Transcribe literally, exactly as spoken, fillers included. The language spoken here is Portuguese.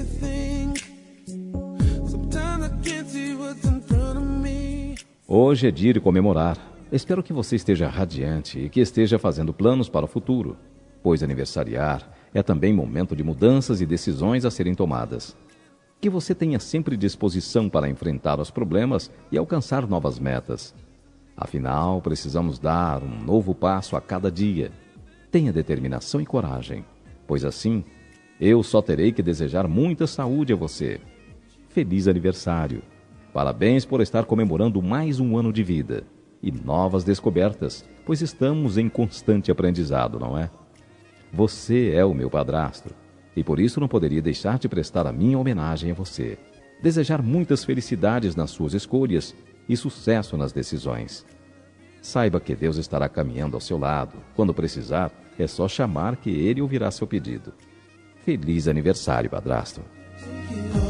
Hoje é dia de comemorar. Espero que você esteja radiante e que esteja fazendo planos para o futuro, pois aniversariar é também momento de mudanças e decisões a serem tomadas. Que você tenha sempre disposição para enfrentar os problemas e alcançar novas metas. Afinal, precisamos dar um novo passo a cada dia. Tenha determinação e coragem, pois assim, eu só terei que desejar muita saúde a você. Feliz aniversário! Parabéns por estar comemorando mais um ano de vida e novas descobertas, pois estamos em constante aprendizado, não é? Você é o meu padrasto e por isso não poderia deixar de prestar a minha homenagem a você. Desejar muitas felicidades nas suas escolhas e sucesso nas decisões. Saiba que Deus estará caminhando ao seu lado. Quando precisar, é só chamar que Ele ouvirá seu pedido. Feliz aniversário, padrasto!